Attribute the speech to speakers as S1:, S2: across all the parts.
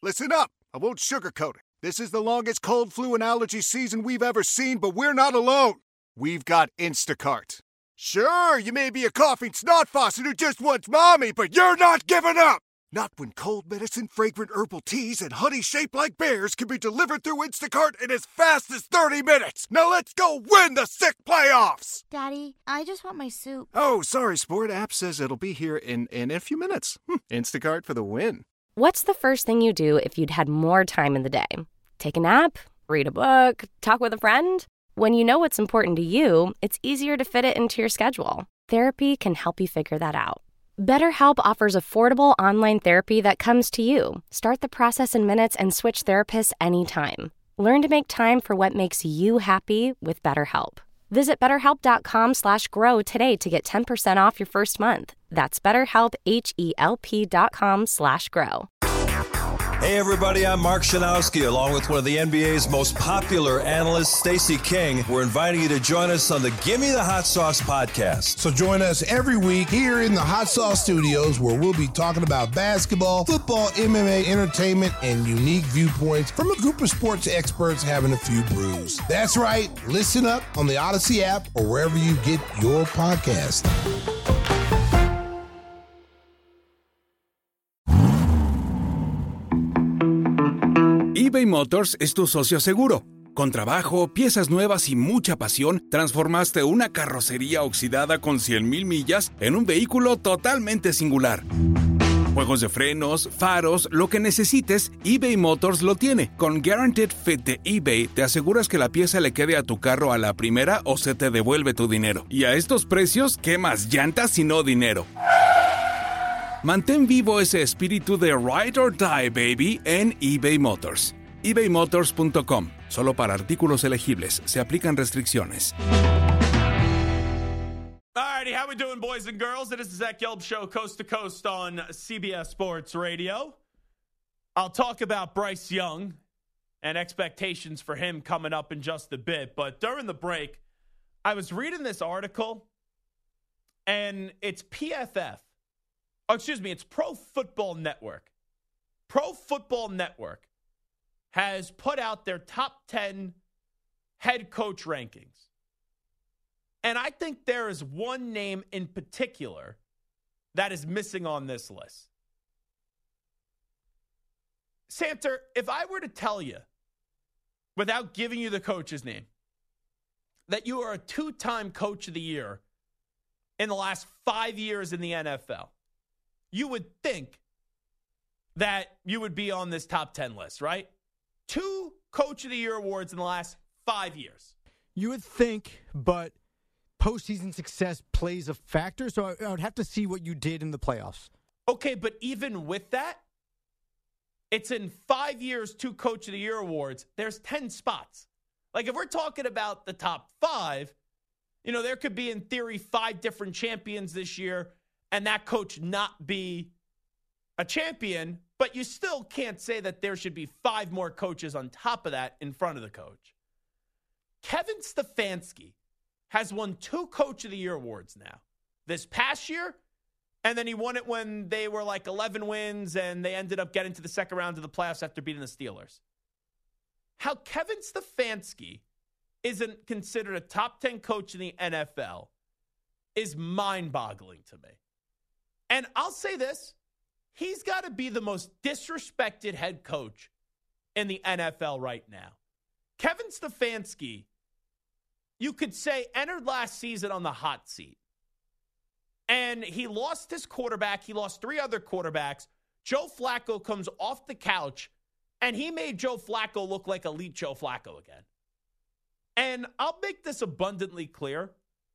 S1: Listen up. I won't sugarcoat it. This is the longest cold, flu, and allergy season we've ever seen, but we're not alone. We've got Instacart. Sure, you may be a coughing snot faucet who just wants mommy, but you're not giving up. Not when cold medicine, fragrant herbal teas, and honey shaped like bears can be delivered through Instacart in as fast as 30 minutes. Now let's go win the sick playoffs.
S2: Daddy, I just want my soup.
S1: Oh, sorry, Sport. App says it'll be here in a few minutes. Instacart for the win.
S3: What's the first thing you do if you'd had more time in the day? Take a nap? Read a book? Talk with a friend? When you know what's important to you, it's easier to fit it into your schedule. Therapy can help you figure that out. BetterHelp offers affordable online therapy that comes to you. Start the process in minutes and switch therapists anytime. Learn to make time for what makes you happy with BetterHelp. Visit BetterHelp.com/grow today to get 10% off your first month. That's BetterHelp, HELP.com/grow.
S4: Hey everybody, I'm Mark Shanowski, along with one of the NBA's most popular analysts, Stacey King. We're inviting you to join us on the Gimme the Hot Sauce podcast.
S5: So join us every week here in the Hot Sauce Studios, where we'll be talking about basketball, football, MMA, entertainment, and unique viewpoints from a group of sports experts having a few brews. That's right. Listen up on the Odyssey app or wherever you get your podcast.
S6: eBay Motors es tu socio seguro. Con trabajo, piezas nuevas y mucha pasión, transformaste una carrocería oxidada con 100,000 millas en un vehículo totalmente singular. Juegos de frenos, faros, lo que necesites, eBay Motors lo tiene. Con Guaranteed Fit de eBay, te aseguras que la pieza le quede a tu carro a la primera o se te devuelve tu dinero. Y a estos precios, ¿qué más llantas y no dinero? Mantén vivo ese espíritu de Ride or Die, baby, en eBay Motors. ebaymotors.com. Solo para artículos elegibles. Se aplican restricciones.
S7: Alrighty, how we doing, boys and girls? It is the Zach Gelb Show, coast to coast on CBS Sports Radio. I'll talk about Bryce Young and expectations for him coming up in just a bit. But during the break, I was reading this article, and it's PFF. Oh, excuse me, it's Pro Football Network. Pro Football Network has put out their top 10 head coach rankings. And I think there is one name in particular that is missing on this list. Santer, if I were to tell you, without giving you the coach's name, that you are a two-time coach of the year in the last 5 years in the NFL, you would think that you would be on this top 10 list, right? 2 Coach of the Year awards in the last 5 years.
S8: You would think, but postseason success plays a factor, so I would have to see what you did in the playoffs.
S7: Okay, but even with that, it's in 5 years, 2 Coach of the Year awards. There's 10 spots. Like, if we're talking about the top 5, there could be, in theory, 5 different champions this year, and that coach not be a champion, but you still can't say that there should be 5 more coaches on top of that in front of the coach. Kevin Stefanski has won 2 Coach of the Year awards now. This past year, and then he won it when they were like 11 wins and they ended up getting to the second round of the playoffs after beating the Steelers. How Kevin Stefanski isn't considered a top 10 coach in the NFL is mind-boggling to me. And I'll say this, he's got to be the most disrespected head coach in the NFL right now. Kevin Stefanski, you could say, entered last season on the hot seat. And he lost his quarterback. He lost 3 other quarterbacks. Joe Flacco comes off the couch, and he made Joe Flacco look like elite Joe Flacco again. And I'll make this abundantly clear.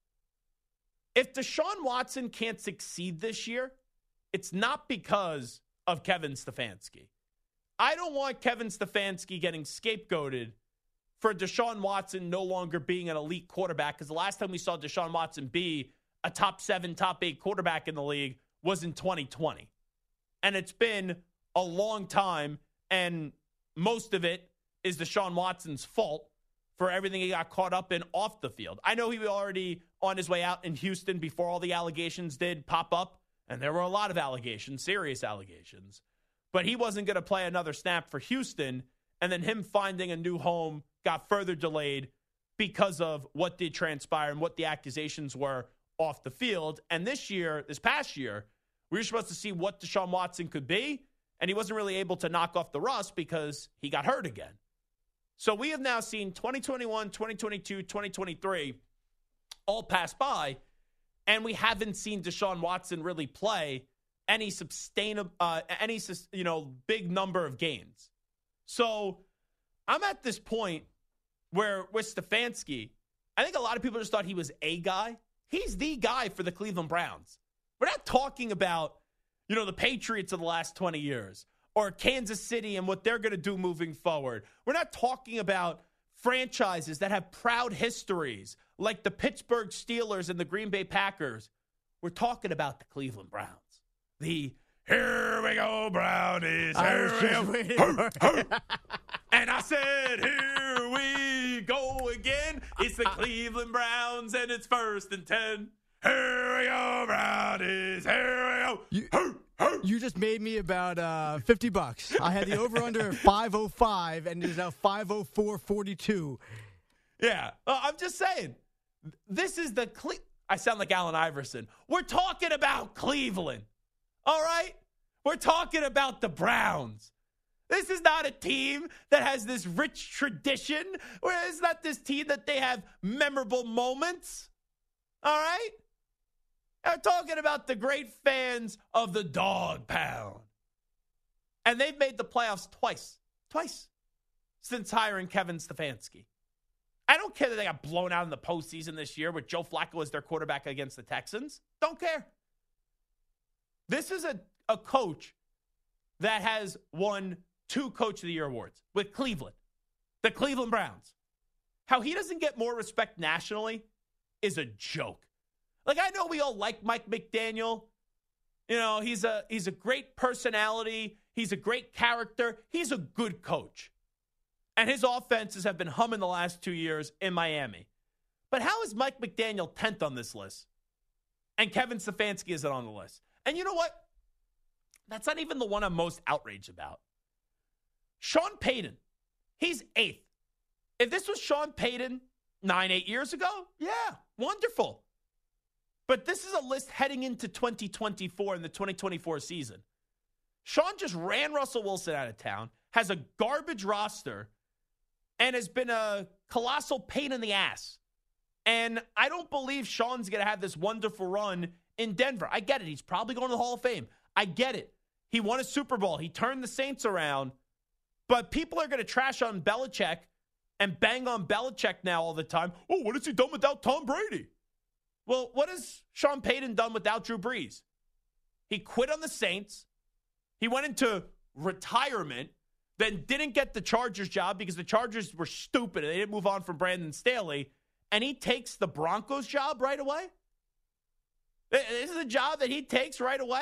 S7: If Deshaun Watson can't succeed this year, it's not because of Kevin Stefanski. I don't want Kevin Stefanski getting scapegoated for Deshaun Watson no longer being an elite quarterback, because the last time we saw Deshaun Watson be a top 7, top 8 quarterback in the league was in 2020. And it's been a long time, and most of it is Deshaun Watson's fault for everything he got caught up in off the field. I know he was already on his way out in Houston before all the allegations did pop up, and there were a lot of allegations, serious allegations. but he wasn't going to play another snap for Houston. And then him finding a new home got further delayed because of what did transpire and what the accusations were off the field. And this past year, we were supposed to see what Deshaun Watson could be, and he wasn't really able to knock off the rust because he got hurt again. So we have now seen 2021, 2022, 2023 all pass by, and we haven't seen Deshaun Watson really play any big number of games. So I'm at this point where with Stefanski, I think a lot of people just thought he was a guy. He's the guy for the Cleveland Browns. We're not talking about, the Patriots of the last 20 years or Kansas City and what they're going to do moving forward. We're not talking about franchises that have proud histories like the Pittsburgh Steelers and the Green Bay Packers. We're talking about the Cleveland Browns. The here we go, Brownies. Here we go. And I said, here we go again. It's the Cleveland Browns, and it's 1st and 10. Here we go, Brownies. Here we go.
S8: You just made me about $50. I had the over-under 505, and it is now 504.42.
S7: Yeah, I'm just saying. This is the I sound like Allen Iverson. We're talking about Cleveland. All right? We're talking about the Browns. This is not a team that has this rich tradition. It's not this team that they have memorable moments. All right? We're talking about the great fans of the Dog Pound. And they've made the playoffs twice since hiring Kevin Stefanski. I don't care that they got blown out in the postseason this year with Joe Flacco as their quarterback against the Texans. Don't care. This is a coach that has won 2 Coach of the Year awards with Cleveland, the Cleveland Browns. How he doesn't get more respect nationally is a joke. Like, I know we all like Mike McDaniel. He's a great personality. He's a great character. He's a good coach. And his offenses have been humming the last 2 years in Miami. But how is Mike McDaniel 10th on this list? And Kevin Stefanski isn't on the list. And you know what? That's not even the one I'm most outraged about. Sean Payton, he's 8th. If this was Sean Payton 8 years ago, yeah, wonderful. But this is a list heading into 2024 in the 2024 season. Sean just ran Russell Wilson out of town, has a garbage roster, and has been a colossal pain in the ass. And I don't believe Sean's going to have this wonderful run in Denver. I get it. He's probably going to the Hall of Fame. I get it. He won a Super Bowl. He turned the Saints around. But people are going to trash on Belichick and bang on Belichick now all the time. Oh, what has he done without Tom Brady? Well, what has Sean Payton done without Drew Brees? He quit on the Saints. He went into retirement, then didn't get the Chargers job because the Chargers were stupid and they didn't move on from Brandon Staley. And he takes the Broncos job right away? This is a job that he takes right away?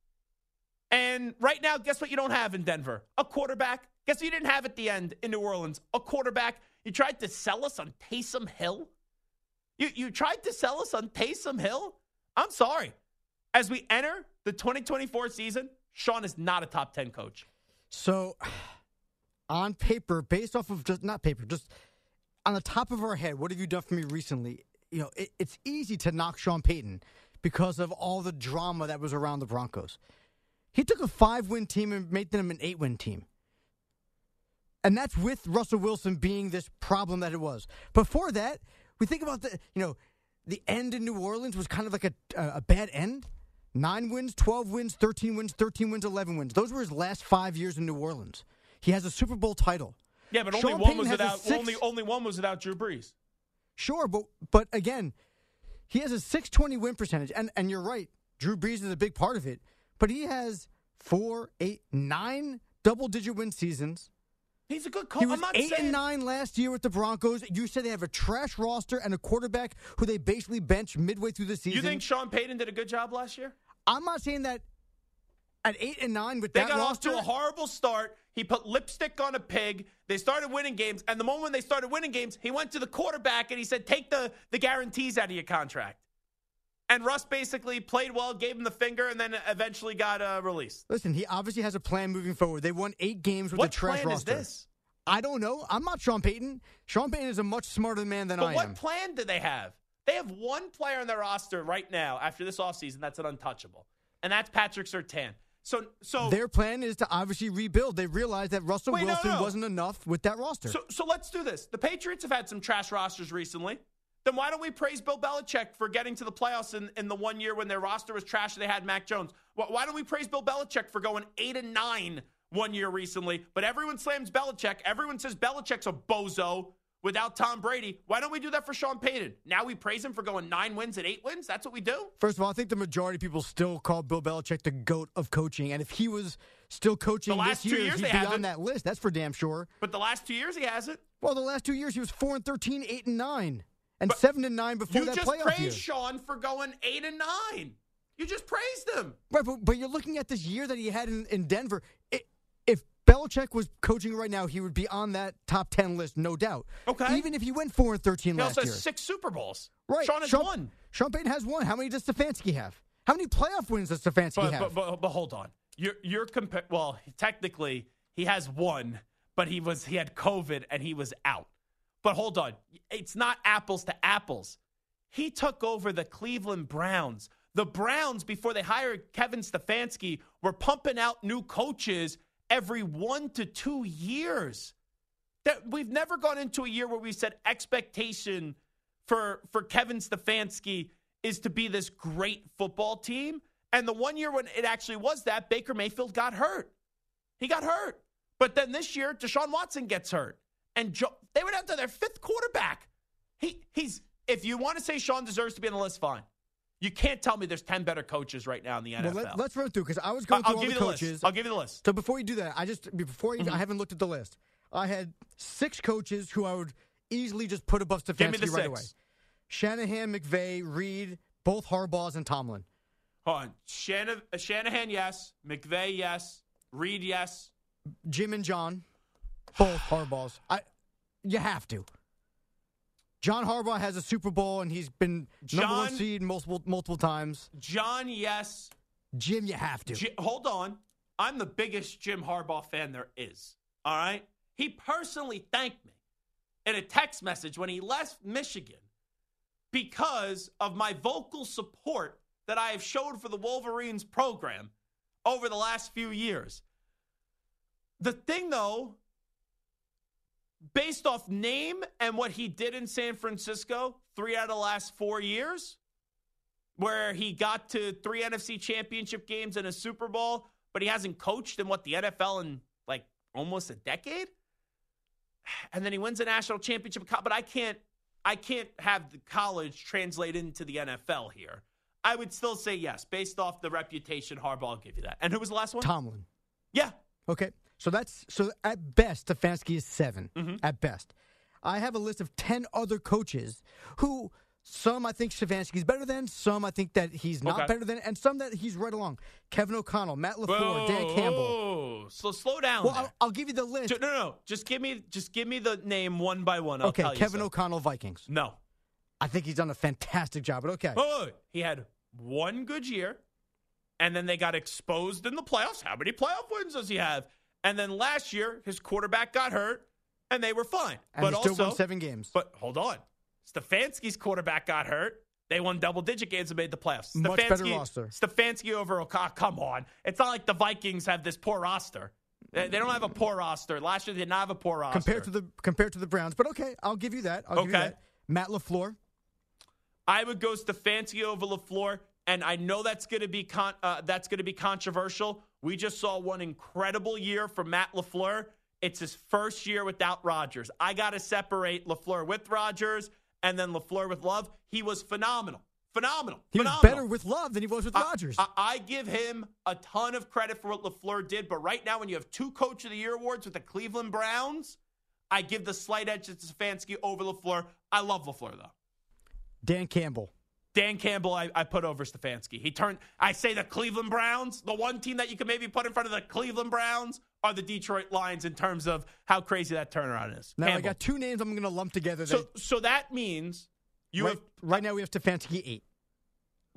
S7: And right now, guess what you don't have in Denver? A quarterback. Guess what you didn't have at the end in New Orleans? A quarterback. You tried to sell us on Taysom Hill? You tried to sell us on Taysom Hill? I'm sorry. As we enter the 2024 season, Sean is not a top 10 coach.
S8: So, on paper, based off of just on the top of our head, what have you done for me recently? It's easy to knock Sean Payton because of all the drama that was around the Broncos. He took a 5-win team and made them an 8-win team. And that's with Russell Wilson being this problem that it was. Before that, we think about the end in New Orleans was kind of like a bad end. 9 wins, 12 wins, 13 wins, 13 wins, 11 wins. Those were his last 5 years in New Orleans. He has a Super Bowl title.
S7: Yeah, but only one was without Drew Brees.
S8: Sure, but again, he has a 620 win percentage. And you're right, Drew Brees is a big part of it. But he has 4, 8, 9 double-digit win seasons.
S7: He's a good coach.
S8: He was 8-9 last year with the Broncos. You said they have a trash roster and a quarterback who they basically benched midway through the season.
S7: You think Sean Payton did a good job last year?
S8: I'm not saying that at 8-9 with that roster. They got
S7: off to a horrible start. He put lipstick on a pig. They started winning games. And the moment they started winning games, he went to the quarterback and he said, take the guarantees out of your contract. And Russ basically played well, gave him the finger, and then eventually got released.
S8: Listen, he obviously has a plan moving forward. They won 8 games with a trash roster.
S7: What plan is this?
S8: I don't know. I'm not Sean Payton. Sean Payton is a much smarter man than I am.
S7: But what plan do they have? They have one player on their roster right now after this offseason that's an untouchable, and that's Patrick Surtain. So
S8: their plan is to obviously rebuild. They realized that Russell Wilson wasn't enough with that roster.
S7: So let's do this. The Patriots have had some trash rosters recently. Then why don't we praise Bill Belichick for getting to the playoffs in the 1 year when their roster was trash and they had Mac Jones? Why don't we praise Bill Belichick for going 8-9 1 year recently? But everyone slams Belichick. Everyone says Belichick's a bozo without Tom Brady. Why don't we do that for Sean Payton? Now we praise him for going 9 wins and 8 wins? That's what we do?
S8: First of all, I think the majority of people still call Bill Belichick the GOAT of coaching. And if he was still coaching this year, he'd be on that list. That's for damn sure.
S7: But the last 2 years, he hasn't.
S8: Well, the last 2 years, he was 4-13, 8-9. And 7-9 before that playoff year.
S7: You just praised Sean for going 8-9. You just praised him.
S8: Right, but you're looking at this year that he had in Denver. If Belichick was coaching right now, he would be on that top 10 list, no doubt.
S7: Okay.
S8: Even if he went 4-13 last year.
S7: He also has 6 Super Bowls.
S8: Right.
S7: Sean has 1.
S8: Sean Payton has 1. How many does Stefanski have? How many playoff wins does Stefanski have?
S7: But hold on. You're well, technically he has 1, but he had COVID and he was out. But hold on. It's not apples to apples. He took over the Cleveland Browns. The Browns, before they hired Kevin Stefanski, were pumping out new coaches every 1 to 2 years. We've never gone into a year where we said expectation for Kevin Stefanski is to be this great football team. And the 1 year when it actually was that, Baker Mayfield got hurt. He got hurt. But then this year, Deshaun Watson gets hurt. And they went out to their 5th quarterback. He's. If you want to say Sean deserves to be on the list, fine. You can't tell me there's 10 better coaches right now in the NFL.
S8: Well, let's run through, because I was going through all the coaches.
S7: I'll give you the list.
S8: So before you do that, I haven't looked at the list. I had 6 coaches who I would easily just put above Stefanski right away. Shanahan, McVay, Reed, both Harbaughs, and Tomlin.
S7: Hold on. Shanahan, yes. McVay, yes. Reed, yes.
S8: Jim and John, both Harbaughs. You have to. John Harbaugh has a Super Bowl, and he's been number 1 seed multiple times.
S7: John, yes.
S8: Jim, you have to.
S7: Hold on. I'm the biggest Jim Harbaugh fan there is. All right? He personally thanked me in a text message when he left Michigan because of my vocal support that I have showed for the Wolverines program over the last few years. The thing, though, based off name and what he did in San Francisco 3 out of the last 4 years, where he got to 3 NFC championship games and a Super Bowl, but he hasn't coached in the NFL in like almost a decade. And then he wins a national championship. But I can't have the college translate into the NFL here. I would still say yes, based off the reputation. Harbaugh, I'll give you that. And who was the last one?
S8: Tomlin.
S7: Yeah.
S8: Okay. So at best, Stefanski is 7, at best. I have a list of 10 other coaches who some I think Stefanski's better than, some I think that he's not better than, and some that he's right along. Kevin O'Connell, Matt LaFleur, Dan Campbell.
S7: So slow down.
S8: Well, I'll give you the list.
S7: No. Just give me the name one by one.
S8: Okay, Kevin O'Connell, Vikings.
S7: No.
S8: I think he's done a fantastic job, but okay.
S7: Oh, he had 1 good year, and then they got exposed in the playoffs. How many playoff wins does he have? And then last year, his quarterback got hurt, and they were fine.
S8: And but he still won 7 games.
S7: But hold on. Stefanski's quarterback got hurt. They won double-digit games and made the playoffs.
S8: Much better roster.
S7: Stefanski over O'Connell. Come on. It's not like the Vikings have this poor roster. They don't have a poor roster. Last year, they did not have a poor roster.
S8: Compared to the Browns. But okay, I'll give you that. Give you that. Matt LaFleur.
S7: I would go Stefanski over LaFleur, and I know that's going to be controversial. We just saw one incredible year from Matt LaFleur. It's his first year without Rodgers. I got to separate LaFleur with Rodgers and then LaFleur with Love. He was phenomenal. He
S8: was better with Love than he was with Rodgers.
S7: I give him a ton of credit for what LaFleur did, but right now when you have 2 Coach of the Year awards with the Cleveland Browns, I give the slight edge to Stefanski over LaFleur. I love LaFleur, though.
S8: Dan Campbell,
S7: I put over Stefanski. I say the Cleveland Browns, the one team that you can maybe put in front of the Cleveland Browns are the Detroit Lions in terms of how crazy that turnaround is.
S8: Now,
S7: Campbell.
S8: I got 2 names I'm going to lump together.
S7: So that means
S8: right now we have Stefanski 8.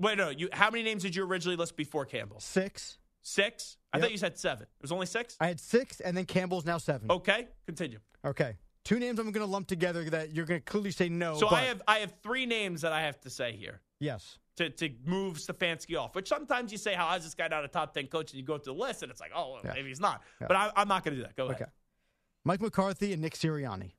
S7: Wait, no. How many names did you originally list before Campbell?
S8: 6.
S7: 6? I
S8: Yep.
S7: thought you said 7. It was only 6?
S8: I had 6, and then Campbell's now 7.
S7: Okay, continue.
S8: Okay. 2 names I'm going to lump together that you're going to clearly say no.
S7: So
S8: but
S7: I have 3 names that I have to say here
S8: yes.
S7: to move Stefanski off, which sometimes you say, how is this guy not a top 10 coach? And you go through the list, and it's like, oh, well,
S8: Yeah.
S7: maybe he's not.
S8: Yeah.
S7: But I'm not going to do that. Go ahead.
S8: Okay. Mike McCarthy and Nick Sirianni.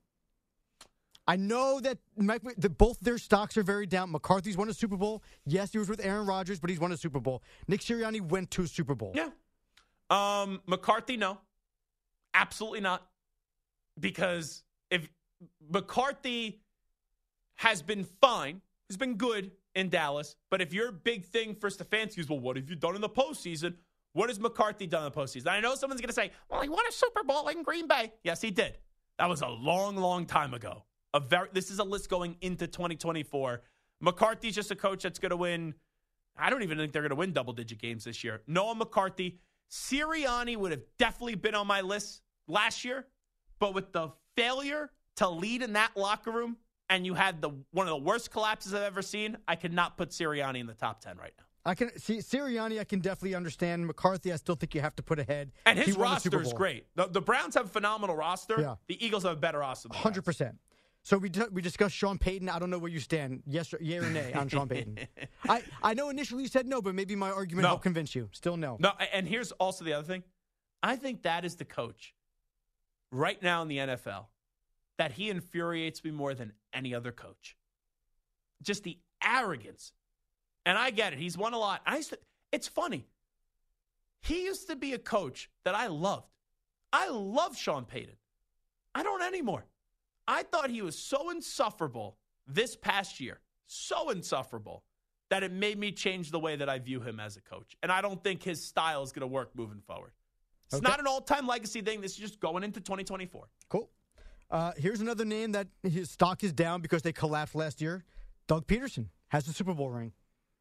S8: I know that both their stocks are very down. McCarthy's won a Super Bowl. Yes, he was with Aaron Rodgers, but he's won a Super Bowl. Nick Sirianni went to a Super Bowl.
S7: Yeah. McCarthy, no. Absolutely not. Because if McCarthy has been fine, has been good in Dallas, but if your big thing for Stefanski is, well, what have you done in the postseason? What has McCarthy done in the postseason? I know someone's going to say, well, he won a Super Bowl in Green Bay. Yes, he did. That was a long, long time ago. This is a list going into 2024. McCarthy's just a coach that's going to win. I don't even think they're going to win double-digit games this year. Noah McCarthy. Sirianni would have definitely been on my list last year, but with the failure to lead in that locker room, and you had one of the worst collapses I've ever seen, I could not put Sirianni in the top 10 right now.
S8: I can see Sirianni. I can definitely understand. McCarthy, I still think you have to put ahead.
S7: And his roster is great. The Browns have a phenomenal roster.
S8: Yeah.
S7: The Eagles have a better roster.
S8: 100%. So we discussed Sean Payton. I don't know where you stand. Yes, yay or nay on Sean Payton. I know initially you said no, but maybe my argument helped convince you. Still no.
S7: No, and here's also the other thing. I think that is the coach right now in the NFL that he infuriates me more than any other coach. Just the arrogance. And I get it. He's won a lot. It's funny. He used to be a coach that I loved. I love Sean Payton. I don't anymore. I thought he was so insufferable this past year, so insufferable, that it made me change the way that I view him as a coach. And I don't think his style is going to work moving forward. It's not an all-time legacy thing. This is just going into 2024.
S8: Cool. Here's another name that his stock is down because they collapsed last year. Doug Peterson has the Super Bowl ring.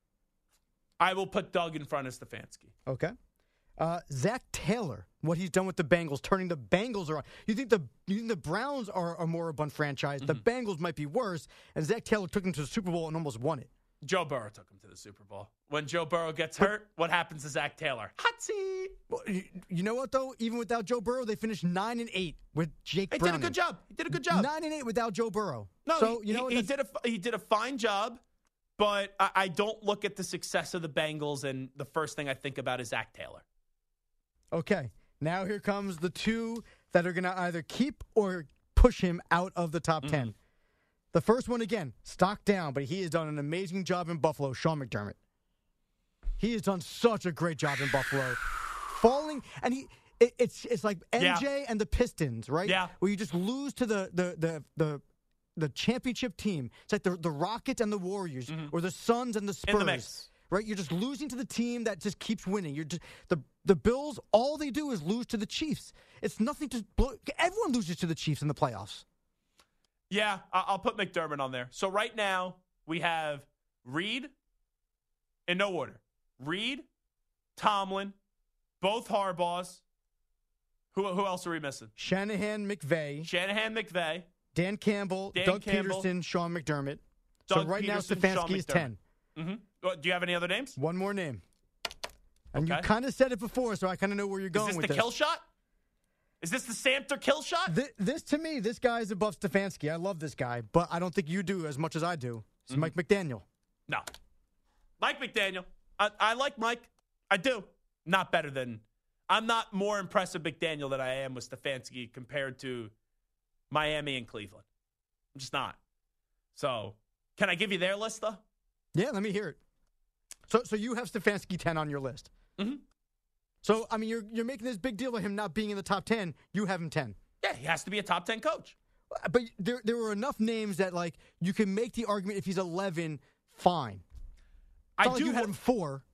S7: I will put Doug in front of Stefanski.
S8: Okay. Zach Taylor, what he's done with the Bengals, turning the Bengals around. You think the Browns are a moribund franchise? Mm-hmm. The Bengals might be worse, and Zach Taylor took them to the Super Bowl and almost won it.
S7: Joe Burrow took him to the Super Bowl. When Joe Burrow gets hurt, what happens to Zach Taylor? Hot seat.
S8: Well, you know what, though? Even without Joe Burrow, they finished 9-8 with Jake Browning.
S7: He did a good job.
S8: 9-8 without Joe Burrow.
S7: No,
S8: so,
S7: he did a fine job, but I don't look at the success of the Bengals, and the first thing I think about is Zach Taylor.
S8: Okay, now here comes the two that are going to either keep or push him out of the top 10. Mm-hmm. The first one, again, stock down, but he has done an amazing job in Buffalo, Sean McDermott. He has done such a great job in Buffalo. Falling, and it's like MJ and the Pistons, right?
S7: Yeah.
S8: Where you just lose to the championship team. It's like the Rockets and the Warriors, or the Suns and the Spurs.
S7: In the mix.
S8: Right? You're just losing to the team that just keeps winning. You're just the Bills, all they do is lose to the Chiefs. It's nothing to everyone loses to the Chiefs in the playoffs.
S7: Yeah, I'll put McDermott on there. So right now we have Reed in no order. Reed, Tomlin, both Harbaughs. Who else are we missing?
S8: Shanahan, McVay, Dan Campbell, Doug Peterson, Sean McDermott. So right now Stefanski is 10.
S7: Mm-hmm. Do you have any other names?
S8: One more name. And you kind of said it before, so I kind of know where you're going with this.
S7: Is this the kill shot? Is this the Samter kill shot?
S8: This, to me, this guy is above Stefanski. I love this guy, but I don't think you do as much as I do. It's Mike McDaniel.
S7: No. Mike McDaniel. I like Mike. I do. Not better than... I'm not more impressed with McDaniel than I am with Stefanski compared to Miami and Cleveland. I'm just not. So, can I give you their list, though?
S8: Yeah, let me hear it. So you have Stefanski 10 on your list.
S7: Mm-hmm.
S8: So, I mean, you're making this big deal of him not being in the top 10. You have him 10.
S7: Yeah, he has to be a top 10 coach.
S8: But there were enough names that, like, you can make the argument if he's 11, fine.
S7: I
S8: do. You had him 4.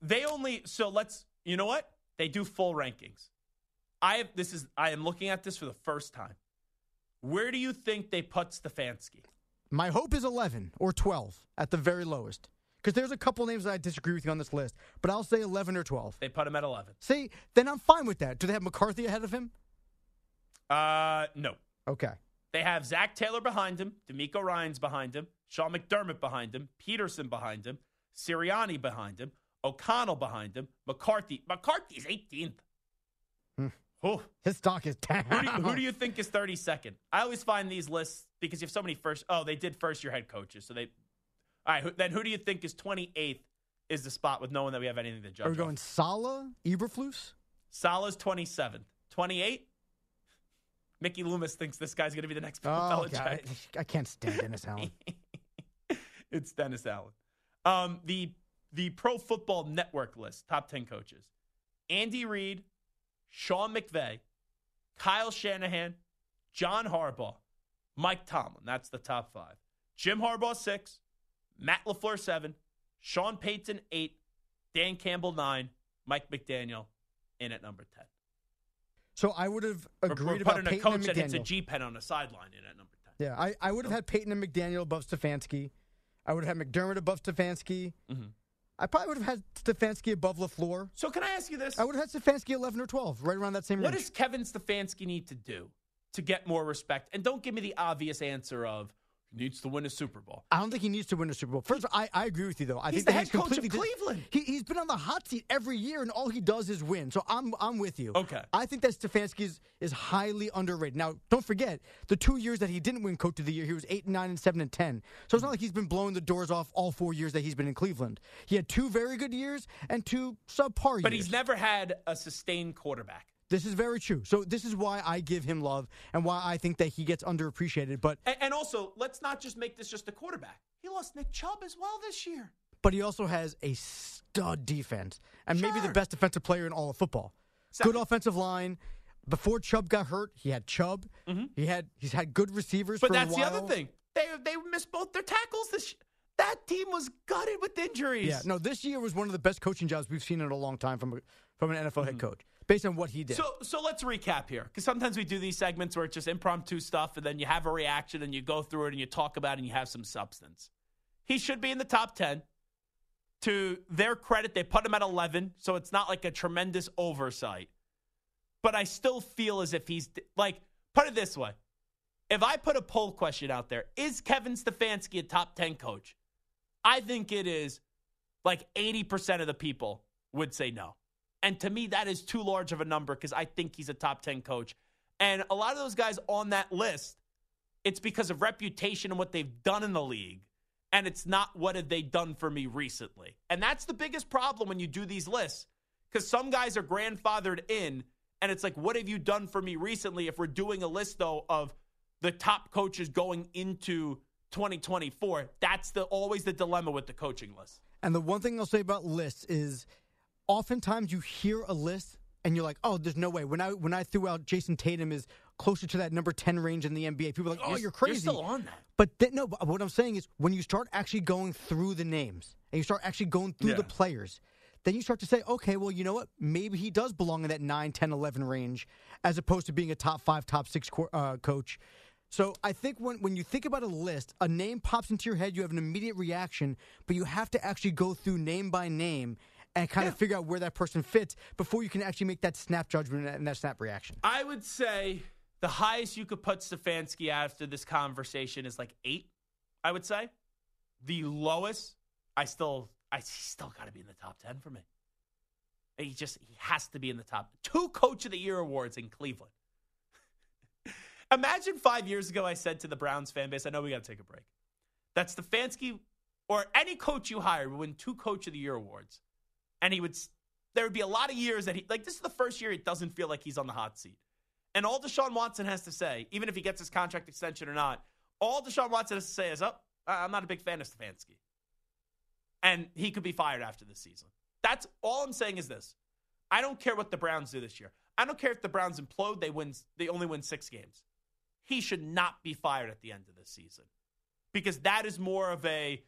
S7: You know what? They do full rankings. I am looking at this for the first time. Where do you think they put Stefanski?
S8: My hope is 11 or 12 at the very lowest. Because there's a couple names that I disagree with you on this list, but I'll say 11 or 12.
S7: They put him at 11.
S8: See, then I'm fine with that. Do they have McCarthy ahead of him?
S7: No.
S8: Okay.
S7: They have Zach Taylor behind him, DeMeco Ryans behind him, Sean McDermott behind him, Peterson behind him, Sirianni behind him, O'Connell behind him, McCarthy. McCarthy's 18th. Oh.
S8: His stock is down.
S7: Who do you think is 32nd? I always find these lists because you have so many they did first-year head coaches. So all right, then who do you think is 28th is the spot with knowing that we have anything to judge
S8: Are we going Saleh, Eberflus?
S7: Salah's 27th. 28? Mickey Loomis thinks this guy's going to be the next Bill Belichick.
S8: God, I can't stand Dennis Allen.
S7: It's Dennis Allen. The Pro Football Network list, top 10 coaches. Andy Reid, Sean McVay, Kyle Shanahan, John Harbaugh, Mike Tomlin. That's the top 5. Jim Harbaugh, 6. Matt LaFleur, 7. Sean Payton, 8. Dan Campbell, 9. Mike McDaniel in at number 10.
S8: So I would have agreed
S7: We're
S8: about
S7: putting a
S8: Payton
S7: coach
S8: and
S7: that hits a
S8: McDaniel.
S7: G-pen on the sideline in at number 10.
S8: Yeah, I would have had Payton and McDaniel above Stefanski. I would have had McDermott above Stefanski.
S7: Mm-hmm.
S8: I probably would have had Stefanski above LaFleur.
S7: So can I ask you this?
S8: I would have had Stefanski 11 or 12, right around that same
S7: What
S8: range.
S7: does Kevin Stefanski need to do to get more respect? And don't give me the obvious answer of he needs to win a Super Bowl.
S8: I don't think he needs to win a Super Bowl. First, I agree with you, though. I
S7: He's
S8: think
S7: the
S8: that
S7: head coach of
S8: completely
S7: Cleveland.
S8: He's been on the hot seat every year, and all he does is win. So I'm with you.
S7: Okay.
S8: I think that Stefanski is highly underrated. Now, don't forget, the 2 years that he didn't win Coach of the Year, he was 8, 9, and 7, and 10. So it's not like he's been blowing the doors off all 4 years that he's been in Cleveland. He had 2 very good years and 2 subpar years.
S7: But he's never had a sustained quarterback.
S8: This is very true. So this is why I give him love and why I think that he gets underappreciated. But
S7: And also, let's not just make this just a quarterback. He lost Nick Chubb as well this year.
S8: But he also has a stud defense and maybe the best defensive player in all of football.
S7: Exactly.
S8: Good offensive line. Before Chubb got hurt, he had Chubb.
S7: Mm-hmm.
S8: He's had good receivers
S7: But
S8: for a while.
S7: that's the other thing. They missed both their tackles this year. That team was gutted with injuries.
S8: Yeah, no, this year was one of the best coaching jobs we've seen in a long time from an NFL head coach, based on what he did.
S7: So let's recap here, because sometimes we do these segments where it's just impromptu stuff, and then you have a reaction, and you go through it, and you talk about it, and you have some substance. He should be in the top 10. To their credit, they put him at 11, so it's not like a tremendous oversight. But I still feel as if he's, like, put it this way. If I put a poll question out there, is Kevin Stefanski a top 10 coach? I think it is like 80% of the people would say no. And to me, that is too large of a number because I think he's a top 10 coach. And a lot of those guys on that list, it's because of reputation and what they've done in the league. And it's not what have they done for me recently. And that's the biggest problem when you do these lists. Because some guys are grandfathered in, and it's like, what have you done for me recently? If we're doing a list, though, of the top coaches going into 2024, that's always the dilemma with the coaching list.
S8: And the one thing I'll say about lists is oftentimes you hear a list and you're like, oh, there's no way. When I threw out Jason Tatum is closer to that number 10 range in the NBA, people are like, oh, you're crazy.
S7: You're still on that.
S8: But but what I'm saying is when you start actually going through the names and you start actually going through the players, then you start to say, okay, well, you know what? Maybe he does belong in that 9, 10, 11 range as opposed to being a top 5, top 6 coach. So I think when you think about a list, a name pops into your head, you have an immediate reaction, but you have to actually go through name by name and kind of figure out where that person fits before you can actually make that snap judgment and that snap reaction.
S7: I would say the highest you could put Stefanski after this conversation is like 8, I would say. The lowest, he's still got to be in the top 10 for me. He has to be in the top. 2 Coach of the Year awards in Cleveland. Imagine 5 years ago I said to the Browns fan base, I know we got to take a break, that Stefanski or any coach you hired would win 2 Coach of the Year awards. And there would be a lot of years that this is the first year it doesn't feel like he's on the hot seat. And all Deshaun Watson has to say, even if he gets his contract extension or not, all Deshaun Watson has to say is, I'm not a big fan of Stefanski. And he could be fired after this season. That's all I'm saying is this. I don't care what the Browns do this year. I don't care if the Browns implode, they only win 6 games. He should not be fired at the end of this season. Because that is more of a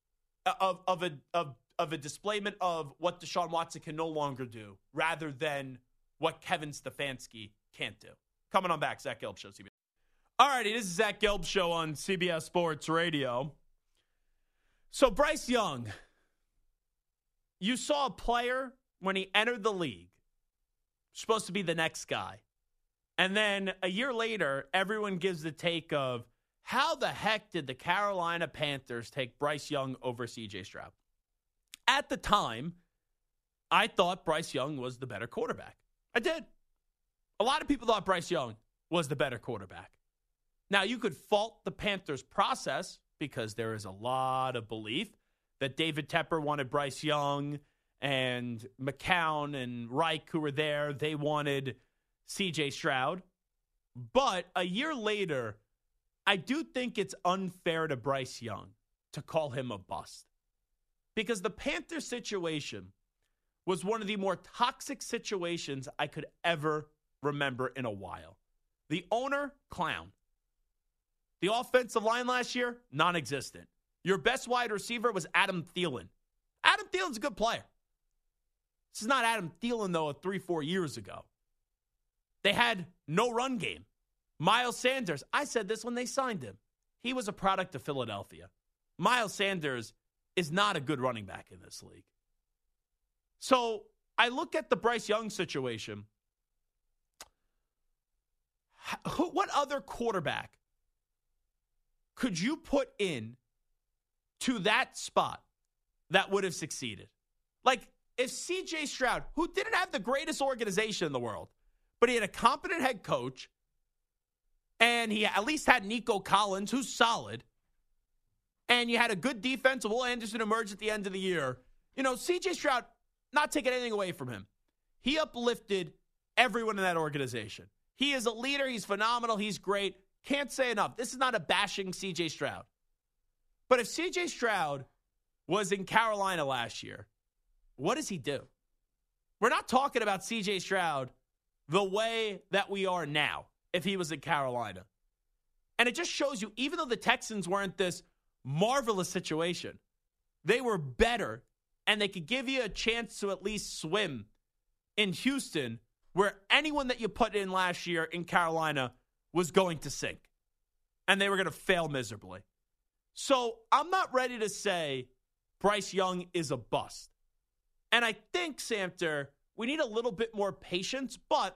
S7: displayment of what Deshaun Watson can no longer do rather than what Kevin Stefanski can't do. Coming on back, Zach Gelb Show, CBS. All righty, this is Zach Gelb Show on CBS Sports Radio. So Bryce Young, you saw a player when he entered the league, supposed to be the next guy. And then a year later, everyone gives the take of, how the heck did the Carolina Panthers take Bryce Young over C.J. Stroud? at the time, I thought Bryce Young was the better quarterback. I did. A lot of people thought Bryce Young was the better quarterback. Now, you could fault the Panthers' process because there is a lot of belief that David Tepper wanted Bryce Young and McCown and Reich, who were there, they wanted C.J. Stroud. But a year later, I do think it's unfair to Bryce Young to call him a bust. Because the Panthers situation was one of the more toxic situations I could ever remember in a while. The owner, clown. The offensive line last year, non-existent. Your best wide receiver was Adam Thielen. Adam Thielen's a good player. This is not Adam Thielen, though, of 3-4 years ago. They had no run game. Miles Sanders, I said this when they signed him. He was a product of Philadelphia. Miles Sanders is not a good running back in this league. So I look at the Bryce Young situation. What other quarterback could you put in to that spot that would have succeeded? Like, if C.J. Stroud, who didn't have the greatest organization in the world, but he had a competent head coach, and he at least had Nico Collins, who's solid, and you had a good defense, Will Anderson emerged at the end of the year. You know, C.J. Stroud, not taking anything away from him, he uplifted everyone in that organization. He is a leader. He's phenomenal. He's great. Can't say enough. This is not a bashing C.J. Stroud. But if C.J. Stroud was in Carolina last year, what does he do? We're not talking about C.J. Stroud the way that we are now if he was in Carolina. And it just shows you, even though the Texans weren't this marvelous situation, they were better, and they could give you a chance to at least swim in Houston, where anyone that you put in last year in Carolina was going to sink. And they were going to fail miserably. So I'm not ready to say Bryce Young is a bust. And I think, Samter, we need a little bit more patience, but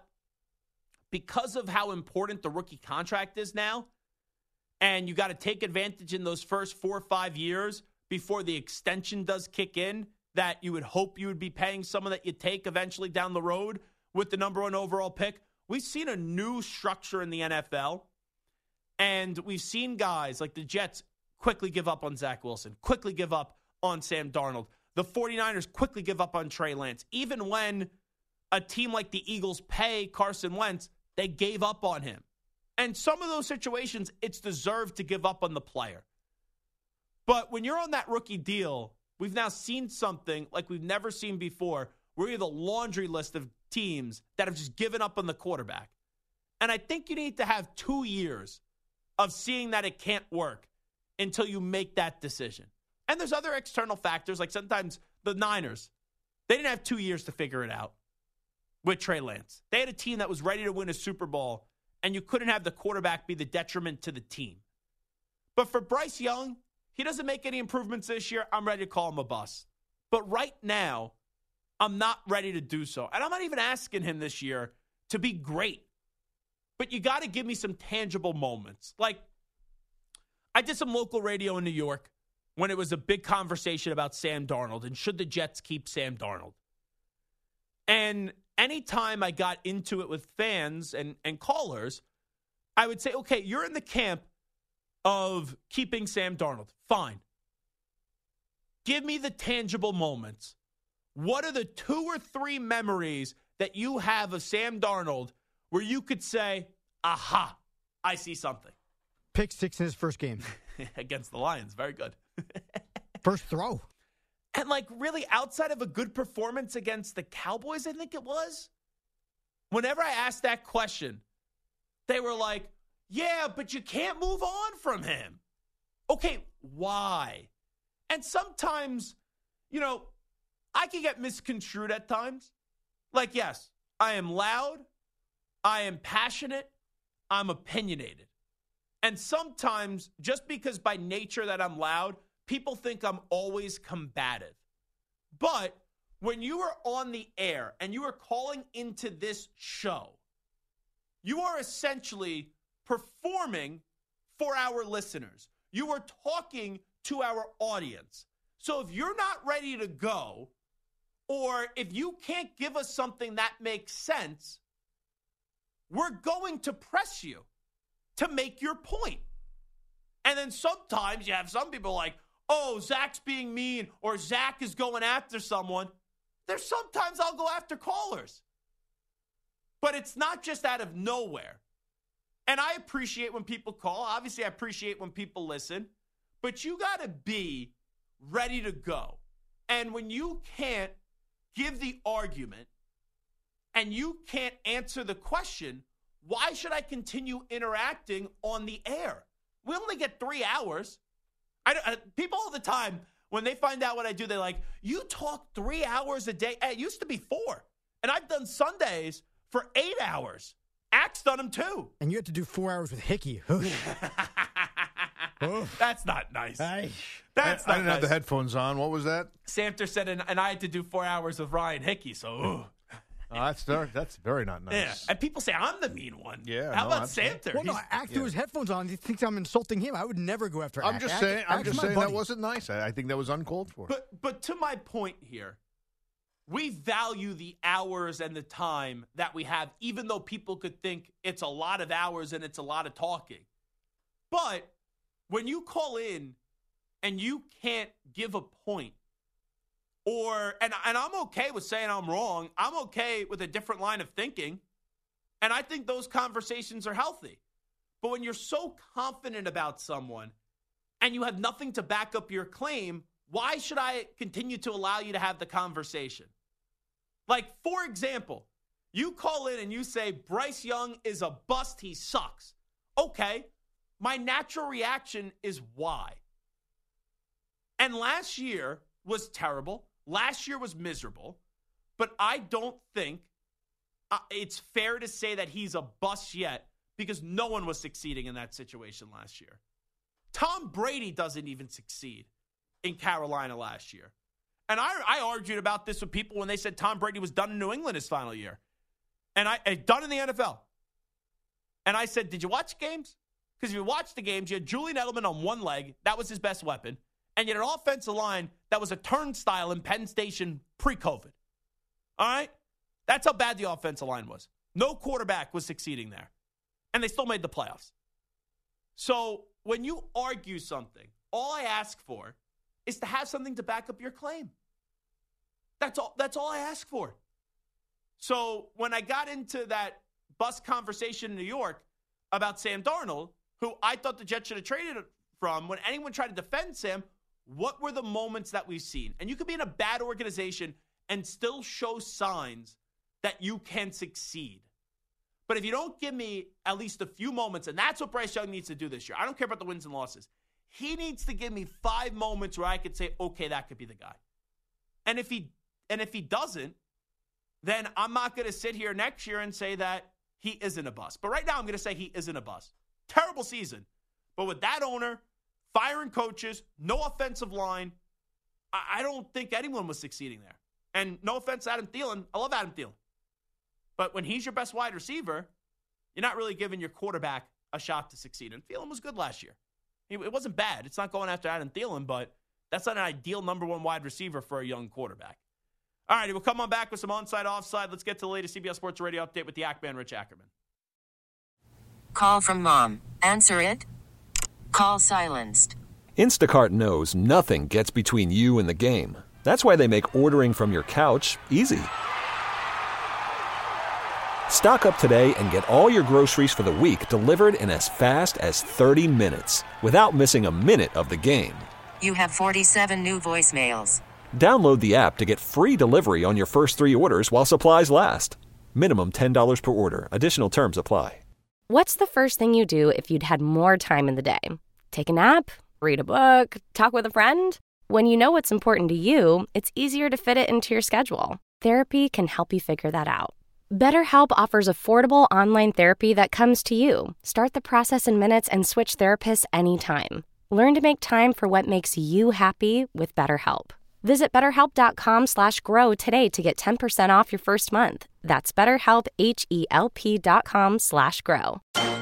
S7: because of how important the rookie contract is now, and you got to take advantage in those first 4 or 5 years before the extension does kick in, that you would hope you would be paying someone that you take eventually down the road with the number 1 overall pick. We've seen a new structure in the NFL, and we've seen guys like the Jets quickly give up on Zach Wilson, quickly give up on Sam Darnold. The 49ers quickly give up on Trey Lance. Even when a team like the Eagles pay Carson Wentz, they gave up on him. And some of those situations, it's deserved to give up on the player. But when you're on that rookie deal, we've now seen something like we've never seen before, where you have a laundry list of teams that have just given up on the quarterback. And I think you need to have 2 years of seeing that it can't work until you make that decision. And there's other external factors, like sometimes the Niners, they didn't have 2 years to figure it out with Trey Lance. They had a team that was ready to win a Super Bowl, and you couldn't have the quarterback be the detriment to the team. But for Bryce Young, he doesn't make any improvements this year. I'm ready to call him a bust. But right now, I'm not ready to do so. And I'm not even asking him this year to be great. But you got to give me some tangible moments. Like, I did some local radio in New York when it was a big conversation about Sam Darnold and should the Jets keep Sam Darnold. And anytime I got into it with fans and callers, I would say, okay, you're in the camp of keeping Sam Darnold. Fine. Give me the tangible moments. What are the 2 or 3 memories that you have of Sam Darnold where you could say, aha, I see something?
S8: Pick 6 in his first game.
S7: Against the Lions. Very good.
S8: First throw.
S7: And, like, really, outside of a good performance against the Cowboys, I think it was, whenever I asked that question, they were like, yeah, but you can't move on from him. Okay, why? And sometimes, you know, I can get misconstrued at times. Like, yes, I am loud, I am passionate, I'm opinionated. And sometimes, just because by nature that I'm loud, people think I'm always combative. But when you are on the air and you are calling into this show, you are essentially performing for our listeners. You are talking to our audience. So if you're not ready to go, or if you can't give us something that makes sense, we're going to press you to make your point. And then sometimes you have some people like, oh, Zach's being mean, or Zach is going after someone. There's sometimes I'll go after callers. But it's not just out of nowhere. And I appreciate when people call. Obviously, I appreciate when people listen. But you got to be ready to go. And when you can't give the argument and you can't answer the question, why should I continue interacting on the air? We only get 3 hours. People all the time, when they find out what I do, they're like, you talk 3 hours a day. It used to be 4. And I've done Sundays for 8 hours. Ack's done them too.
S8: And you had to do 4 hours with Hickey.
S7: That's not nice.
S9: I
S7: That's not
S9: didn't
S7: nice.
S9: have the headphones on. What was that?
S7: Samter said, and I had to do 4 hours with Ryan Hickey, so
S9: That's very not nice.
S7: yeah. And people say I'm the mean one.
S9: Yeah,
S7: How
S9: no,
S7: about
S9: absolutely.
S7: Samter?
S8: Well, no, Ack threw his headphones on. He thinks I'm insulting him. I would never go after
S9: I'm
S8: Ack.
S9: just
S8: Ack-
S9: saying. I'm
S8: Ack's
S9: just
S8: my
S9: saying that
S8: buddy.
S9: wasn't nice. I think that was uncalled for.
S7: But to my point here, we value the hours and the time that we have, even though people could think it's a lot of hours and it's a lot of talking. But when you call in and you can't give a point, and I'm okay with saying I'm wrong. I'm okay with a different line of thinking. And I think those conversations are healthy. But when you're so confident about someone and you have nothing to back up your claim, why should I continue to allow you to have the conversation? Like, for example, you call in and you say, Bryce Young is a bust, he sucks. Okay, my natural reaction is why? And last year was terrible. Last year was miserable. But I don't think it's fair to say that he's a bust yet because no one was succeeding in that situation last year. Tom Brady doesn't even succeed in Carolina last year. And I argued about this with people when they said Tom Brady was done in New England his final year. And done in the NFL. And I said, did you watch games? Because if you watched the games, you had Julian Edelman on one leg. That was his best weapon. And you had an offensive line that was a turnstile in Penn Station pre-COVID. All right? That's how bad the offensive line was. No quarterback was succeeding there. And they still made the playoffs. So when you argue something, all I ask for is to have something to back up your claim. That's all I ask for. So when I got into that bus conversation in New York about Sam Darnold, who I thought the Jets should have traded from, when anyone tried to defend Sam, what were the moments that we've seen? And you could be in a bad organization and still show signs that you can succeed. But if you don't give me at least a few moments, and that's what Bryce Young needs to do this year. I don't care about the wins and losses. He needs to give me 5 moments where I could say, okay, that could be the guy. And if he doesn't, then I'm not going to sit here next year and say that he isn't a bust. But right now I'm going to say he isn't a bust. Terrible season. But with that owner, firing coaches, no offensive line, I don't think anyone was succeeding there. And no offense to Adam Thielen. I love Adam Thielen. But when he's your best wide receiver, you're not really giving your quarterback a shot to succeed. And Thielen was good last year. It wasn't bad. It's not going after Adam Thielen, but that's not an ideal number 1 wide receiver for a young quarterback. All right, we'll come on back with some onside, offside. Let's get to the latest CBS Sports Radio update with the Ackman, Rich Ackerman.
S10: Call from mom. Answer it. Call silenced.
S11: Instacart knows nothing gets between you and the game. That's why they make ordering from your couch easy. Stock up today and get all your groceries for the week delivered in as fast as 30 minutes without missing a minute of the game.
S10: You have 47 new voicemails.
S11: Download the app to get free delivery on your first 3 orders while supplies last. Minimum $10 per order. Additional terms apply.
S3: What's the first thing you do if you'd had more time in the day? Take a nap? Read a book? Talk with a friend? When you know what's important to you, it's easier to fit it into your schedule. Therapy can help you figure that out. BetterHelp offers affordable online therapy that comes to you. Start the process in minutes and switch therapists anytime. Learn to make time for what makes you happy with BetterHelp. Visit BetterHelp.com/grow today to get 10% off your first month. That's BetterHelp, HELP.com/grow.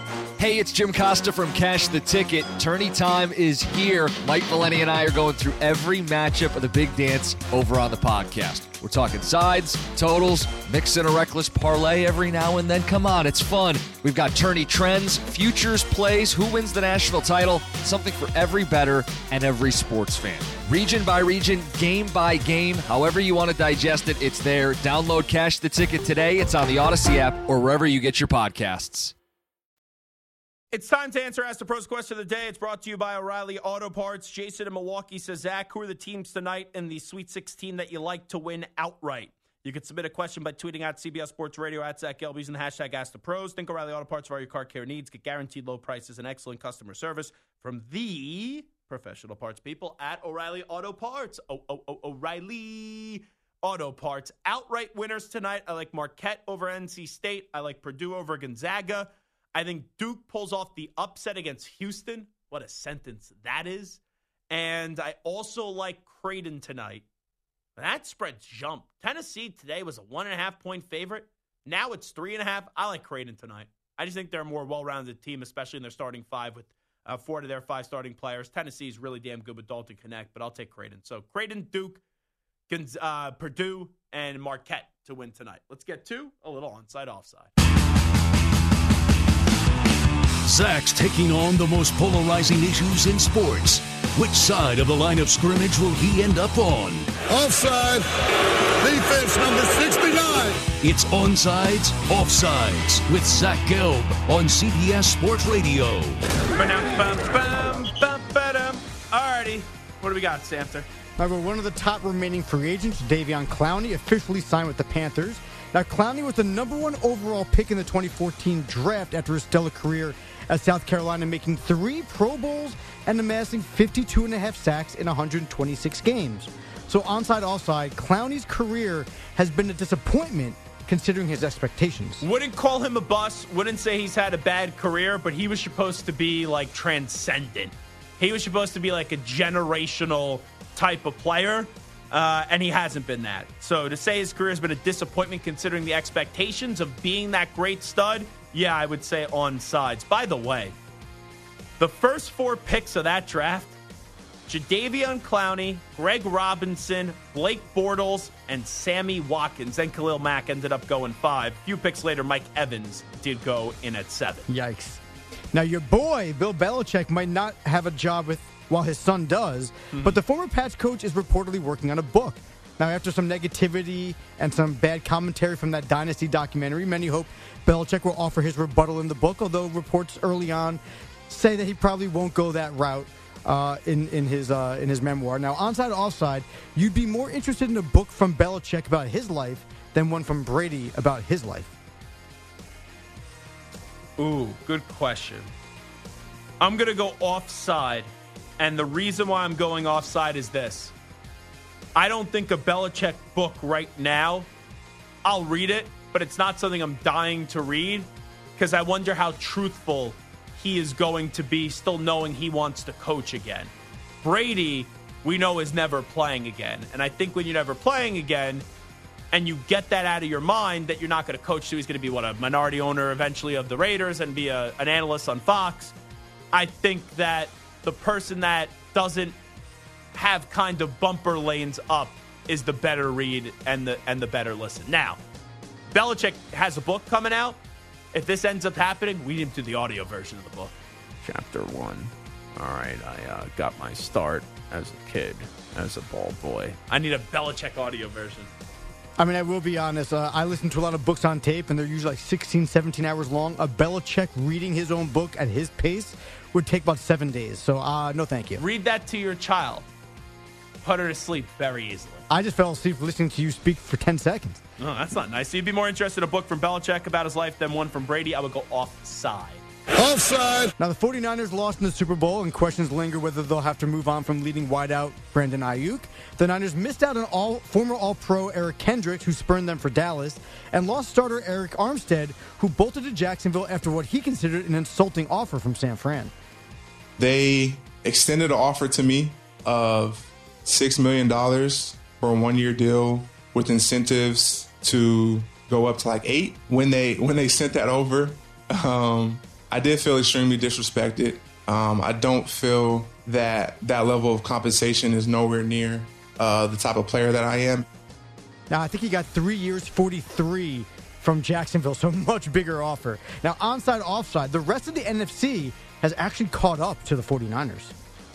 S12: Hey, it's Jim Costa from Cash the Ticket. Tourney time is here. Mike Valeni and I are going through every matchup of the big dance over on the podcast. We're talking sides, totals, mix in a reckless parlay every now and then. Come on, it's fun. We've got tourney trends, futures plays, who wins the national title, something for every bettor and every sports fan. Region by region, game by game, however you want to digest it, it's there. Download Cash the Ticket today. It's on the Odyssey app or wherever you get your podcasts.
S7: It's time to answer Ask the Pros question of the day. It's brought to you by O'Reilly Auto Parts. Jason in Milwaukee says, Zach, who are the teams tonight in the Sweet 16 that you like to win outright? You can submit a question by tweeting at CBS Sports Radio at Zach Gelb using the hashtag Ask the Pros. Think O'Reilly Auto Parts for all your car care needs. Get guaranteed low prices and excellent customer service from the professional parts people at O'Reilly Auto Parts. O'Reilly Auto Parts. Outright winners tonight. I like Marquette over NC State. I like Purdue over Gonzaga. I think Duke pulls off the upset against Houston. What a sentence that is. And I also like Creighton tonight. That spread's jumped. Tennessee today was a 1.5-point favorite. Now it's 3.5. I like Creighton tonight. I just think they're a more well-rounded team, especially in their starting five with 4 of their 5 starting players. Tennessee is really damn good with Dalton Connect, but I'll take Creighton. So Creighton, Duke, Purdue, and Marquette to win tonight. Let's get to a little onside-offside.
S13: Zach's taking on the most polarizing issues in sports. Which side of the line of scrimmage will he end up on?
S14: Offside. Defense number 69.
S13: It's Onsides, Offsides with Zach Gelb on CBS Sports Radio.
S7: Alrighty. What do we got, Samter?
S8: One of the top remaining free agents, Davion Clowney, officially signed with the Panthers. Now, Clowney was the number 1 overall pick in the 2014 draft after his stellar career at South Carolina, making 3 Pro Bowls and amassing 52.5 sacks in 126 games. So onside, offside, Clowney's career has been a disappointment considering his expectations.
S7: Wouldn't call him a bust, wouldn't say he's had a bad career, but he was supposed to be, like, transcendent. He was supposed to be, like, a generational type of player. And he hasn't been that. So to say his career has been a disappointment considering the expectations of being that great stud, yeah, I would say on sides. By the way, the first 4 picks of that draft, Jadeveon Clowney, Greg Robinson, Blake Bortles, and Sammy Watkins. Then Khalil Mack ended up going 5. A few picks later, Mike Evans did go in at 7.
S8: Yikes. Now, your boy, Bill Belichick, might not have a job while his son does, but the former Pats coach is reportedly working on a book. Now, after some negativity and some bad commentary from that Dynasty documentary, many hope Belichick will offer his rebuttal in the book, although reports early on say that he probably won't go that route in his memoir. Now, onside, offside, you'd be more interested in a book from Belichick about his life than one from Brady about his life.
S7: Ooh, good question. I'm going to go offside. And the reason why I'm going offside is this. I don't think a Belichick book right now, I'll read it, but it's not something I'm dying to read because I wonder how truthful he is going to be still knowing he wants to coach again. Brady, we know, is never playing again. And I think when you're never playing again and you get that out of your mind that you're not going to coach, so he's going to be, a minority owner eventually of the Raiders and be an analyst on Fox, I think that the person that doesn't have kind of bumper lanes up is the better read and the better listen. Now, Belichick has a book coming out. If this ends up happening, we need to do the audio version of the book. Chapter 1. All right, I got my start as a kid, as a ball boy. I need a Belichick audio version.
S8: I mean, I will be honest. I listen to a lot of books on tape, and they're usually like 16, 17 hours long. A Belichick reading his own book at his pace would take about 7 days. So, no thank you.
S7: Read that to your child. Put her to sleep very easily.
S8: I just fell asleep listening to you speak for 10 seconds.
S7: Oh, that's not nice. So you'd be more interested in a book from Belichick about his life than one from Brady. I would go offside.
S14: Offside.
S8: Now, the 49ers lost in the Super Bowl, and questions linger whether they'll have to move on from leading wideout Brandon Ayuk. The Niners missed out on former All-Pro Eric Kendricks, who spurned them for Dallas, and lost starter Eric Armstead, who bolted to Jacksonville after what he considered an insulting offer from San Fran.
S15: They extended an offer to me of $6 million for a 1-year deal with incentives to go up to like 8. When they sent that over, I did feel extremely disrespected. I don't feel that level of compensation is nowhere near the type of player that I am.
S8: Now, I think he got 3 years, 43 from Jacksonville, so much bigger offer. Now, onside, offside, the rest of the NFC has actually caught up to the 49ers.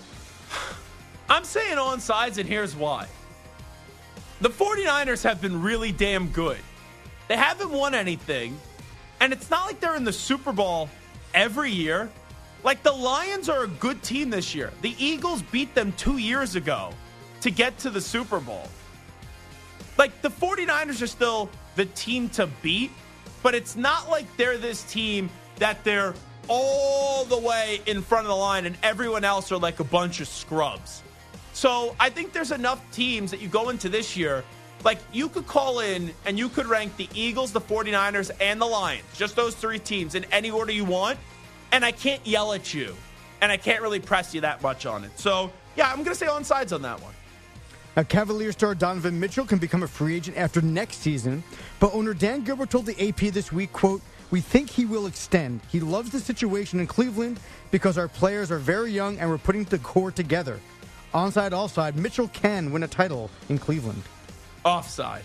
S7: I'm saying onsides, and here's why. The 49ers have been really damn good. They haven't won anything, and it's not like they're in the Super Bowl every year. Like, the Lions are a good team this year. The Eagles beat them 2 years ago to get to the Super Bowl. Like, the 49ers are still the team to beat, but it's not like they're this team that they're all the way in front of the line and everyone else are like a bunch of scrubs. So I think there's enough teams that you go into this year, like you could call in and you could rank the Eagles, the 49ers, and the Lions, just those three teams in any order you want, and I can't yell at you, and I can't really press you that much on it. So, yeah, I'm going to say onsides on that one.
S8: Now, Cavalier star Donovan Mitchell can become a free agent after next season, but owner Dan Gilbert told the AP this week, quote, "We think he will extend. He loves the situation in Cleveland because our players are very young and we're putting the core together. Onside, offside, Mitchell can win a title in Cleveland."
S7: Offside.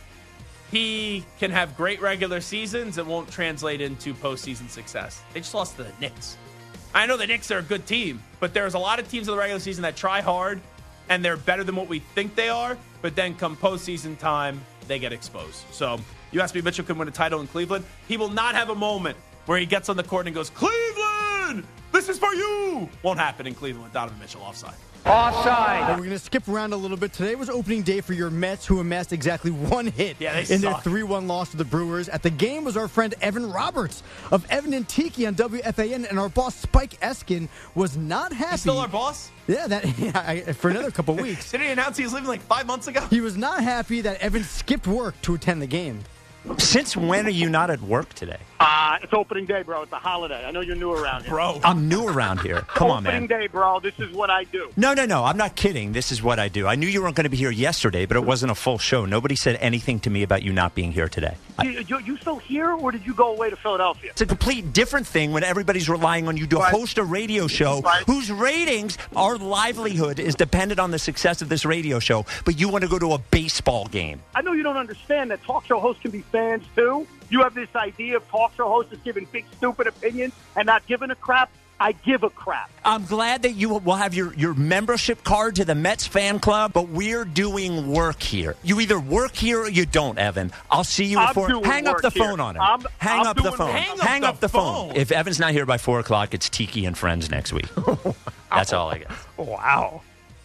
S7: He can have great regular seasons. It won't translate into postseason success. They just lost to the Knicks. I know the Knicks are a good team, but there's a lot of teams in the regular season that try hard, and they're better than what we think they are, but then come postseason time, they get exposed. So you asked me, Mitchell can win a title in Cleveland. He will not have a moment where he gets on the court and goes, "Cleveland, this is for you." Won't happen in Cleveland with Donovan Mitchell offside.
S8: Offside. Now, we're going to skip around a little bit. Today was opening day for your Mets, who amassed exactly one hit in their 3-1 loss to the Brewers. At the game was our friend Evan Roberts of Evan and Tiki on WFAN, and our boss Spike Eskin was not happy.
S7: He's still our boss?
S8: Yeah, for another couple weeks.
S7: Didn't he announce he was leaving like 5 months ago?
S8: He was not happy that Evan skipped work to attend the game.
S16: Since when are you not at work today?
S17: It's opening day, bro. It's a holiday. I know you're new around here.
S7: Bro.
S16: I'm new around here. Come on, man.
S17: Opening day, bro. This is what I do.
S16: No. I'm not kidding. This is what I do. I knew you weren't going to be here yesterday, but it wasn't a full show. Nobody said anything to me about you not being here today.
S17: You still here, or did you go away to Philadelphia?
S16: It's a complete different thing when everybody's relying on you to host a radio show whose ratings, our livelihood, is dependent on the success of this radio show, but you want to go to a baseball game.
S17: I know you don't understand that talk show hosts can be fans, too. You have this idea of talk show hosts giving big, stupid opinions and not giving a crap. I give a crap.
S16: I'm glad that you will have your membership card to the Mets fan club, but we're doing work here. You either work here or you don't, Evan. I'll see you at 4. Hang up the phone on him. Hang up the phone. Hang up the phone. If Evan's not here by 4 o'clock, it's Tiki and Friends next week. That's all I got.
S17: Wow.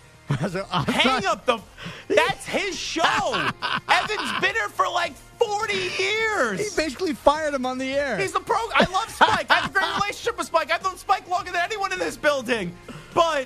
S7: Hang up the... That's his show. Evan's been here for like 40 years.
S8: He basically fired him on the air.
S7: He's the pro. I love Spike. I have a great relationship with Spike. I've known Spike longer than anyone in this building. But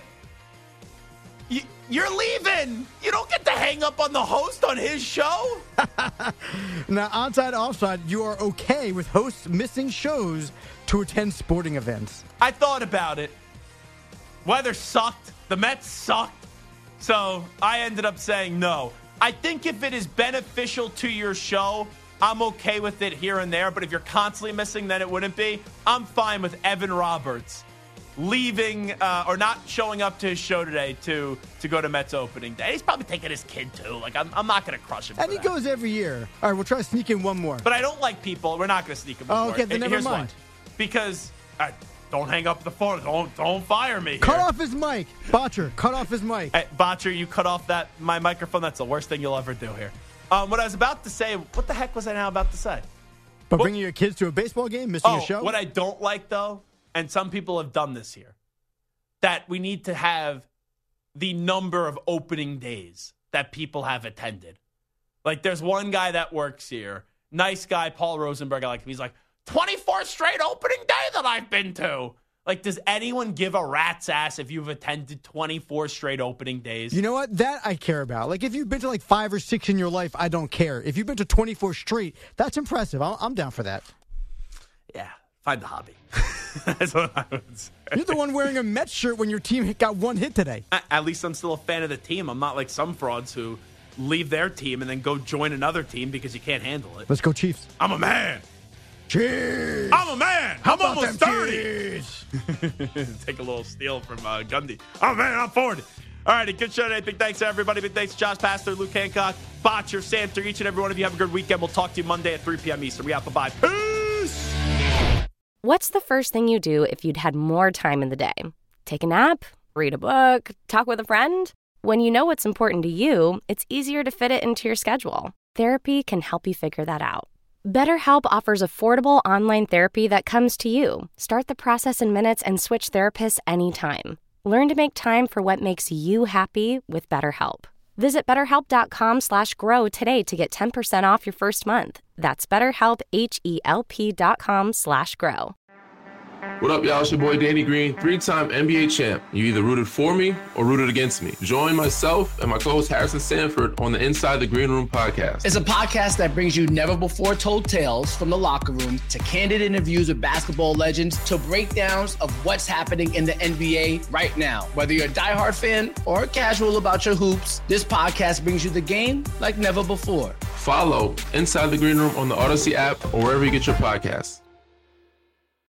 S7: you're leaving. You don't get to hang up on the host on his show.
S8: Now, onside, offside, you are okay with hosts missing shows to attend sporting events.
S7: I thought about it. Weather sucked. The Mets sucked. So I ended up saying no. I think if it is beneficial to your show, I'm okay with it here and there. But if you're constantly missing, then it wouldn't be. I'm fine with Evan Roberts leaving or not showing up to his show today to go to Mets opening day. He's probably taking his kid, too. Like, I'm not going to crush him.
S8: And he goes every year. All right, we'll try to sneak in one more.
S7: But I don't like people. We're not going to sneak in one more.
S8: Okay, then never mind.
S7: Why. Because... don't hang up the phone. Don't fire me here.
S8: Cut off his mic. Botcher, cut off his mic.
S7: Hey, Botcher, you cut off my microphone. That's the worst thing you'll ever do here. What I was about to say, what the heck was I now about to say?
S8: But bringing your kids to a baseball game, missing a show?
S7: What I don't like, though, and some people have done this here, that we need to have the number of opening days that people have attended. Like, there's one guy that works here, nice guy, Paul Rosenberg, I like him. He's like, 24 straight opening day that I've been to. Like, does anyone give a rat's ass if you've attended 24 straight opening days?
S8: You know what? That I care about. Like, if you've been to like 5 or 6 in your life, I don't care. If you've been to 24 straight, that's impressive. I'm down for that.
S7: Yeah, find the hobby. That's what I would say.
S8: You're the one wearing a Mets shirt when your team got one hit today.
S7: At least I'm still a fan of the team. I'm not like some frauds who leave their team and then go join another team because you can't handle it.
S8: Let's go Chiefs.
S7: I'm a man.
S8: Cheers!
S7: I'm a man! I'm almost 30. Take a little steal from Gundy. Oh, man, I'm 40. All right, a good show today. Big thanks to everybody. Big thanks to Josh Pastor, Luke Hancock, Botcher, Santer, each and every one of you. Have a good weekend. We'll talk to you Monday at 3 p.m. Eastern. We out. Bye-bye. Peace!
S3: What's the first thing you do if you'd had more time in the day? Take a nap? Read a book? Talk with a friend? When you know what's important to you, it's easier to fit it into your schedule. Therapy can help you figure that out. BetterHelp offers affordable online therapy that comes to you. Start the process in minutes and switch therapists anytime. Learn to make time for what makes you happy with BetterHelp. Visit BetterHelp.com/grow today to get 10% off your first month. That's BetterHelp, HELP.com/grow.
S18: What up, y'all? It's your boy Danny Green, 3-time NBA champ. You either rooted for me or rooted against me. Join myself and my co-host Harrison Sanford on the Inside the Green Room podcast.
S19: It's a podcast that brings you never-before-told tales from the locker room to candid interviews with basketball legends to breakdowns of what's happening in the NBA right now. Whether you're a diehard fan or casual about your hoops, this podcast brings you the game like never before.
S18: Follow Inside the Green Room on the Odyssey app or wherever you get your podcasts.